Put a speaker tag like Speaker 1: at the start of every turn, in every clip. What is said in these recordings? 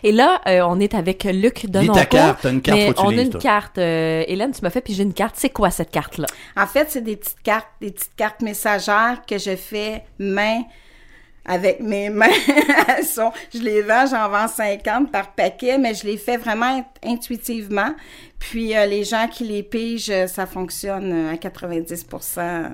Speaker 1: Et là, on est avec Luc de
Speaker 2: Lis
Speaker 1: Noncourt.
Speaker 2: ta carte, t'as une carte, faut que tu
Speaker 1: on a
Speaker 2: lises,
Speaker 1: une
Speaker 2: toi.
Speaker 1: carte. Hélène, tu m'as fait piger une carte. C'est quoi cette carte-là?
Speaker 3: En fait, c'est des petites cartes messagères que je fais main avec mes mains. Je les vends, j'en vends 50 par paquet, mais je les fais vraiment intuitivement. Puis les gens qui les pigent, ça fonctionne à 90%.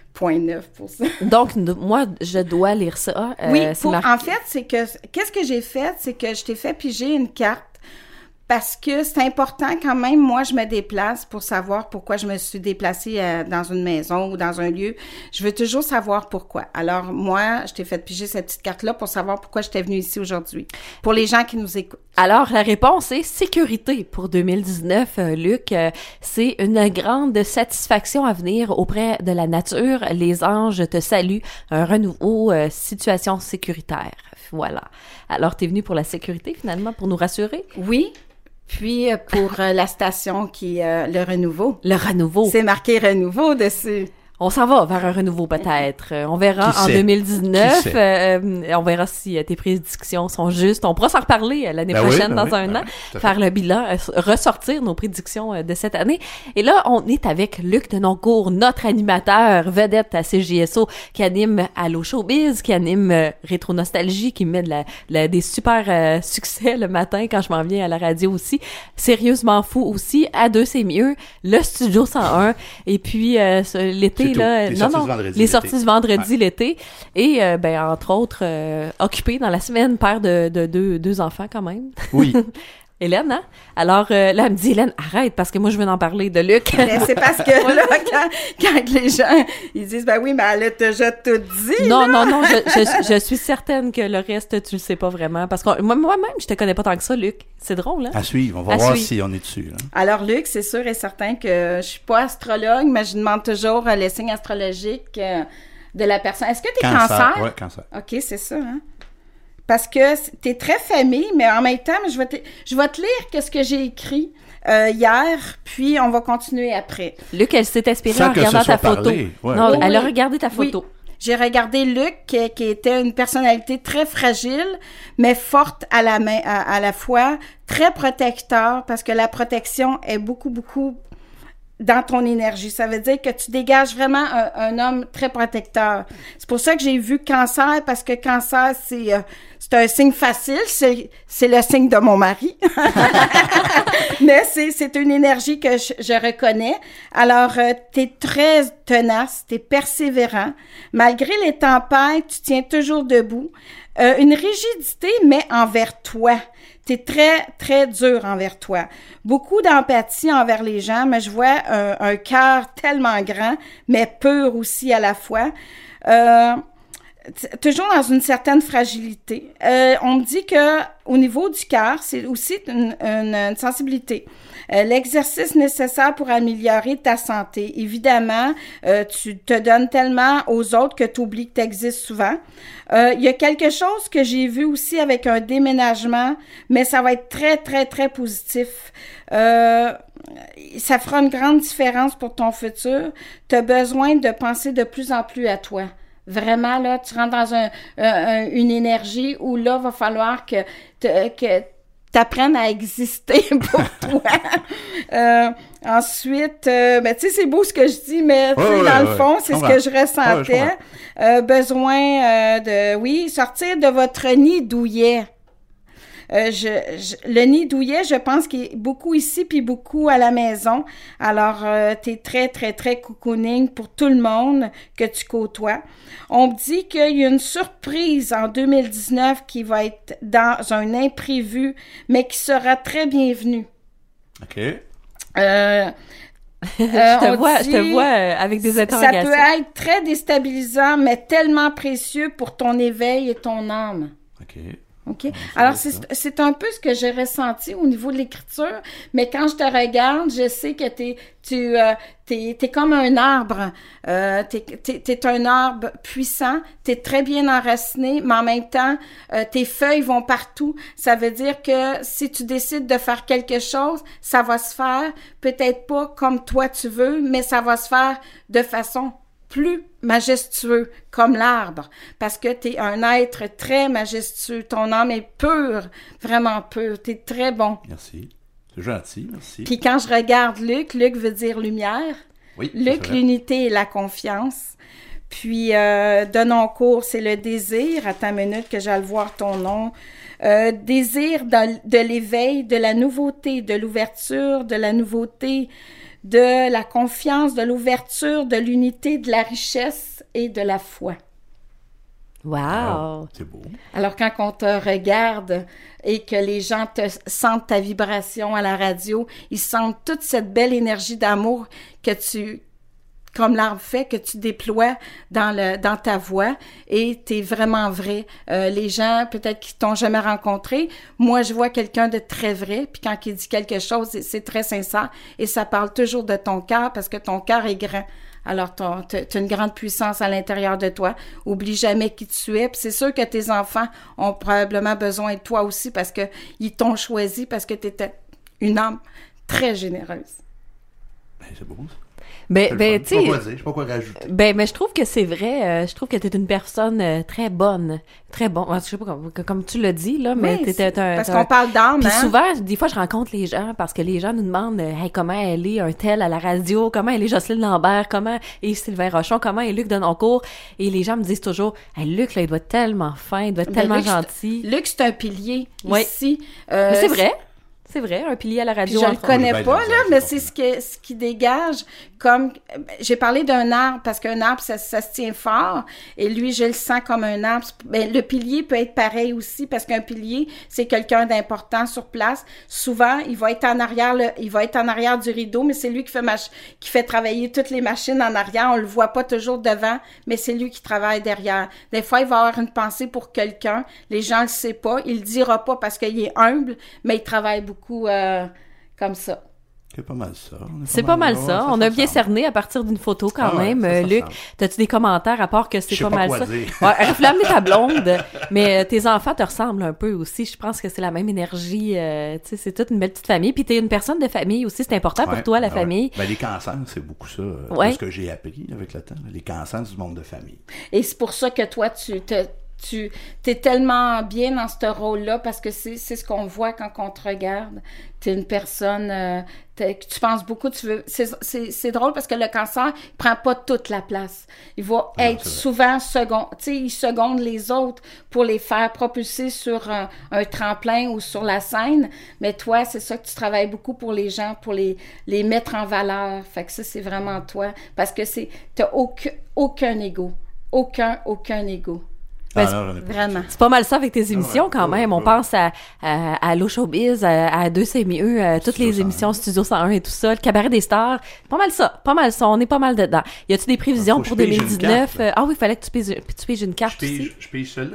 Speaker 3: 0,9%.
Speaker 1: Donc, moi, je dois lire ça.
Speaker 3: Oui,
Speaker 1: c'est marqué.
Speaker 3: en fait, c'est que, qu'est-ce que j'ai fait? C'est que je t'ai fait piger une carte parce que c'est important quand même, moi, je me déplace pour savoir pourquoi je me suis déplacée dans une maison ou dans un lieu. Je veux toujours savoir pourquoi. Alors, moi, je t'ai fait piger cette petite carte-là pour savoir pourquoi j'étais venue ici aujourd'hui. Pour les gens qui nous écoutent.
Speaker 1: Alors, la réponse est sécurité pour 2019, Luc. C'est une grande satisfaction à venir auprès de la nature. Les anges te saluent. Un renouveau, situation sécuritaire. Voilà. Alors, t'es venu pour la sécurité, finalement, pour nous rassurer?
Speaker 3: Oui. Puis, pour la station qui est le renouveau.
Speaker 1: Le renouveau.
Speaker 3: C'est marqué renouveau dessus.
Speaker 1: On s'en va vers un renouveau peut-être. On verra
Speaker 2: Qui
Speaker 1: en
Speaker 2: sait?
Speaker 1: 2019.
Speaker 2: Qui sait?
Speaker 1: On verra si tes prédictions sont justes. On pourra s'en reparler l'année prochaine, dans un an, faire le bilan, ressortir nos prédictions de cette année. Et là, on est avec Luc de Noncourt, notre animateur vedette à CJSO, qui anime Allo Showbiz, qui anime Rétro Nostalgie, qui met des super succès le matin quand je m'en viens à la radio aussi. Sérieusement fou aussi. À deux, c'est mieux. Le Studio 101. Et puis, l'été, là, les sorties du vendredi, l'été, et entre autres occupé dans la semaine, père de deux enfants quand même.
Speaker 2: Oui.
Speaker 1: Hélène, hein? Alors là, elle me dit, Hélène, arrête, parce que moi, je veux en parler de Luc.
Speaker 3: Ben, c'est parce que là, quand les gens, ils disent, ben oui, mais elle a déjà tout dit.
Speaker 1: Non,
Speaker 3: là.
Speaker 1: non, je suis certaine que le reste, tu le sais pas vraiment, parce que moi-même, je te connais pas tant que ça, Luc. C'est drôle, hein?
Speaker 2: À suivre, on va voir si on est dessus. Là.
Speaker 3: Alors, Luc, c'est sûr et certain que je suis pas astrologue, mais je demande toujours les signes astrologiques de la personne. Est-ce que t'es cancer?
Speaker 2: Oui, cancer.
Speaker 3: OK, c'est ça, hein? Parce que t'es très famille, mais en même temps, je vais te lire qu'est-ce que j'ai écrit hier, puis on va continuer après.
Speaker 1: Luc, elle s'est inspirée
Speaker 2: Sans
Speaker 1: en regardant ta photo.
Speaker 2: Ouais.
Speaker 1: Non,
Speaker 3: Oui.
Speaker 1: elle a regardé ta photo.
Speaker 3: Oui. J'ai regardé Luc, qui était une personnalité très fragile, mais forte à la fois, très protecteur, parce que la protection est beaucoup, beaucoup dans ton énergie. Ça veut dire que tu dégages vraiment un homme très protecteur. C'est pour ça que j'ai vu cancer, parce que cancer, c'est un signe facile, c'est le signe de mon mari. Mais c'est une énergie que je reconnais. Alors, t'es très tenace, t'es persévérant. Malgré les tempêtes, tu tiens toujours debout. Une rigidité, mais envers toi. T'es très, très dur envers toi. Beaucoup d'empathie envers les gens, mais je vois un cœur tellement grand, mais pur aussi à la fois. Toujours dans une certaine fragilité. On me dit que au niveau du cœur, c'est aussi une sensibilité. L'exercice nécessaire pour améliorer ta santé. Évidemment, tu te donnes tellement aux autres que tu oublies que tu existes souvent. Il y a quelque chose que j'ai vu aussi avec un déménagement, mais ça va être très, très, très positif. Ça fera une grande différence pour ton futur. Tu as besoin de penser de plus en plus à toi. Vraiment, là, tu rentres dans une énergie où là, va falloir que t'apprennes à exister pour toi. Ensuite, tu sais, c'est beau ce que je dis, mais dans le fond, c'est ce que je ressentais. Besoin de, sortir de votre nid douillet. Le nid douillet, je pense qu'il est beaucoup ici puis beaucoup à la maison. Alors, t'es très, très, très cocooning pour tout le monde que tu côtoies. On me dit qu'il y a une surprise en 2019 qui va être dans un imprévu, mais qui sera très bienvenue.
Speaker 2: OK.
Speaker 1: Je te vois avec des interrogations.
Speaker 3: Ça peut être très déstabilisant, mais tellement précieux pour ton éveil et ton âme.
Speaker 2: OK.
Speaker 3: OK? Alors, c'est un peu ce que j'ai ressenti au niveau de l'écriture, mais quand je te regarde, je sais que t'es comme un arbre. T'es un arbre puissant, t'es très bien enraciné, mais en même temps, tes feuilles vont partout. Ça veut dire que si tu décides de faire quelque chose, ça va se faire, peut-être pas comme toi tu veux, mais ça va se faire de façon plus majestueux comme l'arbre parce que tu es un être très majestueux. Ton âme est pure, vraiment pure. Tu es très bon.
Speaker 2: Merci. C'est gentil, merci.
Speaker 3: Puis quand je regarde Luc veut dire lumière.
Speaker 2: Oui,
Speaker 3: Luc, l'unité et la confiance. Puis de Noncourt, c'est le désir. Attends une minute que j'aille voir ton nom. Désir de l'éveil, de la nouveauté, de l'ouverture, de la nouveauté, de la confiance, de l'ouverture, de l'unité, de la richesse et de la foi.
Speaker 1: Wow!
Speaker 2: C'est beau.
Speaker 3: Alors, quand on te regarde et que les gens te sentent ta vibration à la radio, ils sentent toute cette belle énergie d'amour que tu, comme l'arbre fait, que tu déploies dans ta voix et t'es vraiment vrai. Les gens, peut-être qui t'ont jamais rencontré, moi, je vois quelqu'un de très vrai, puis quand il dit quelque chose, c'est très sincère et ça parle toujours de ton cœur parce que ton cœur est grand. Alors, t'as une grande puissance à l'intérieur de toi. Oublie jamais qui tu es. Puis c'est sûr que tes enfants ont probablement besoin de toi aussi parce que ils t'ont choisi parce que t'étais une âme très généreuse.
Speaker 2: Ben, c'est beau, ça.
Speaker 1: Ben, tu sais.
Speaker 2: Je sais pas quoi rajouter.
Speaker 1: Ben, mais je trouve que c'est vrai. Je trouve que t'es une personne très bonne. Très bon. Je sais pas comme tu l'as dit, là, mais
Speaker 3: oui, parce
Speaker 1: qu'on
Speaker 3: parle d'âme,
Speaker 1: Puis
Speaker 3: hein?
Speaker 1: souvent, des fois, je rencontre les gens parce que les gens nous demandent hey, comment elle est un tel à la radio, comment elle est Jocelyne Lambert, comment est Sylvain Rochon, comment est Luc Denoncourt. Et les gens me disent toujours hey, Luc, là, il doit être tellement fin, il doit être tellement gentil.
Speaker 3: Luc, c'est un pilier
Speaker 1: oui.
Speaker 3: Ici.
Speaker 1: Mais c'est vrai. C'est vrai, un pilier à la radio.
Speaker 3: Je le connais pas, là, mais c'est ce qui dégage. Comme, j'ai parlé d'un arbre, parce qu'un arbre, ça se tient fort, et lui, je le sens comme un arbre. Ben, le pilier peut être pareil aussi, parce qu'un pilier, c'est quelqu'un d'important sur place. Souvent, il va être en arrière du rideau, mais c'est lui qui fait travailler toutes les machines en arrière. On le voit pas toujours devant, mais c'est lui qui travaille derrière. Des fois, il va avoir une pensée pour quelqu'un. Les gens le savent pas. Il le dira pas parce qu'il est humble, mais il travaille beaucoup comme ça.
Speaker 2: C'est pas mal ça.
Speaker 1: C'est pas mal ça. On a bien cerné à partir d'une photo quand même.
Speaker 2: Ouais,
Speaker 1: Luc, t'as-tu des commentaires à part que c'est pas mal ça?
Speaker 2: Dire.
Speaker 1: Ouais, il faut amener ta blonde, mais tes enfants te ressemblent un peu aussi. Je pense que c'est la même énergie. Tu sais, c'est toute une belle petite famille. Puis t'es une personne de famille aussi. C'est important pour toi, la famille.
Speaker 2: Ben, les cancers, c'est beaucoup ça. Ce que j'ai appris avec le temps. Les cancers du monde de famille.
Speaker 3: Et c'est pour ça que toi, tu t'es tellement bien dans ce rôle-là parce que c'est ce qu'on voit quand on te regarde. T'es une personne tu penses beaucoup, c'est drôle parce que le cancer il prend pas toute la place. Il va être souvent second, tu sais, il seconde les autres pour les faire propulser sur un tremplin ou sur la scène. Mais toi, c'est ça que tu travailles beaucoup pour les gens, pour les mettre en valeur. Fait que ça, c'est vraiment toi parce que t'as aucun ego. Aucun ego.
Speaker 1: Ben,
Speaker 3: vraiment.
Speaker 1: C'est pas mal ça avec tes émissions quand même. On pense à Allo Showbiz, à Deux c'est mieux, toutes les émissions Studio 101 et tout ça, le Cabaret des stars. Pas mal ça. On est pas mal dedans. Y a-tu des prévisions pour 2019? Ah oui, il fallait que tu piges une carte aussi.
Speaker 2: Je pige celle-là?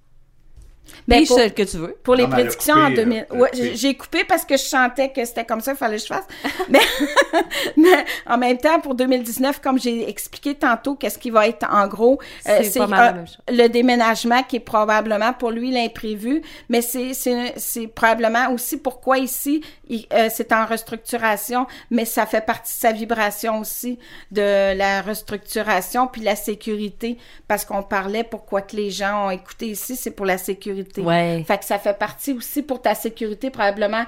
Speaker 1: Pige celle que tu veux.
Speaker 3: Pour les prédictions en 2000. Ouais, j'ai coupé parce que je chantais que c'était comme ça, il fallait que je fasse. mais en même temps, pour 2019, comme j'ai expliqué tantôt, qu'est-ce qui va être en gros, c'est
Speaker 1: pas mal la même chose.
Speaker 3: Le déménagement qui est probablement pour lui l'imprévu, mais c'est probablement aussi pourquoi ici, c'est en restructuration, mais ça fait partie de sa vibration aussi, de la restructuration, puis la sécurité, parce qu'on parlait pourquoi que les gens ont écouté ici, c'est pour la sécurité.
Speaker 1: Ouais.
Speaker 3: Fait que ça fait partie aussi pour ta sécurité, probablement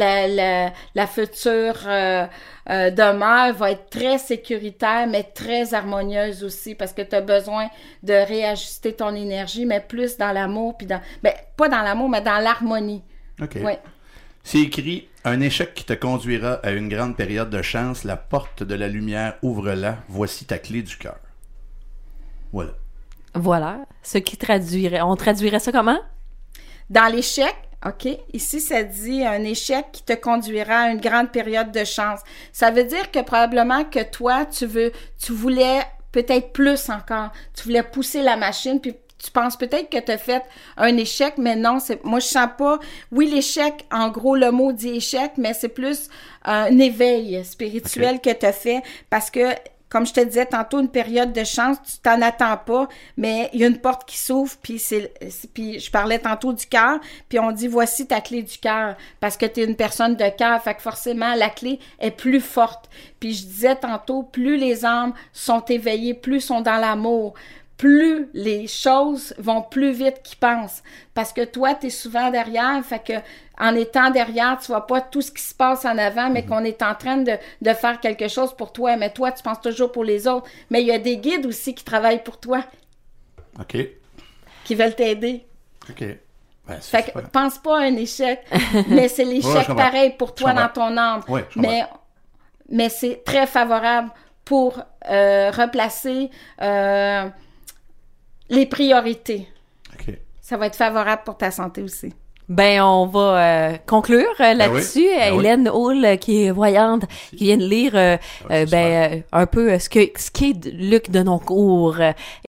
Speaker 3: la future demeure va être très sécuritaire, mais très harmonieuse aussi, parce que tu as besoin de réajuster ton énergie, mais plus dans l'amour, puis pas dans l'amour, mais dans l'harmonie.
Speaker 2: OK.
Speaker 3: Ouais.
Speaker 2: C'est écrit « Un échec qui te conduira à une grande période de chance, la porte de la lumière, ouvre-la, voici ta clé du cœur. » Voilà.
Speaker 1: Voilà. Ce qui on traduirait ça comment?
Speaker 3: Dans l'échec, OK, ici, ça dit un échec qui te conduira à une grande période de chance. Ça veut dire que probablement que toi, tu voulais peut-être plus encore. Tu voulais pousser la machine, puis tu penses peut-être que tu as fait un échec, mais non, moi, je sens pas. Oui, l'échec, en gros, le mot dit échec, mais c'est plus un éveil spirituel que tu as fait parce que comme je te disais tantôt, une période de chance, tu t'en attends pas, mais il y a une porte qui s'ouvre, puis je parlais tantôt du cœur, puis on dit, voici ta clé du cœur, parce que tu es une personne de cœur, fait que forcément, la clé est plus forte. Puis je disais tantôt, plus les âmes sont éveillées, plus sont dans l'amour, plus les choses vont plus vite qu'ils pensent. Parce que toi, tu es souvent derrière, fait que en étant derrière, tu vois pas tout ce qui se passe en avant, mais qu'on est en train de faire quelque chose pour toi. Mais toi, tu penses toujours pour les autres. Mais il y a des guides aussi qui travaillent pour toi.
Speaker 2: OK.
Speaker 3: Qui veulent t'aider.
Speaker 2: OK. Ben,
Speaker 3: fait que pense pas à un échec, mais c'est l'échec pareil pour toi dans ton âme.
Speaker 2: Oui,
Speaker 3: mais c'est très favorable pour replacer les priorités.
Speaker 2: OK.
Speaker 3: Ça va être favorable pour ta santé aussi.
Speaker 1: Ben, on va conclure là-dessus. Hélène Hull, qui est voyante, qui vient de lire un peu ce qu'est Luc Denoncourt.